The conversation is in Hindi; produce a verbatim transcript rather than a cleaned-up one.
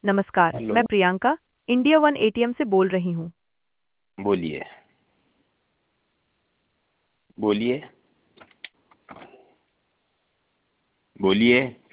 नमस्कार, हेलो। मैं प्रियंका इंडिया वन एटीएम से बोल रही हूँ। बोलिए बोलिए बोलिए।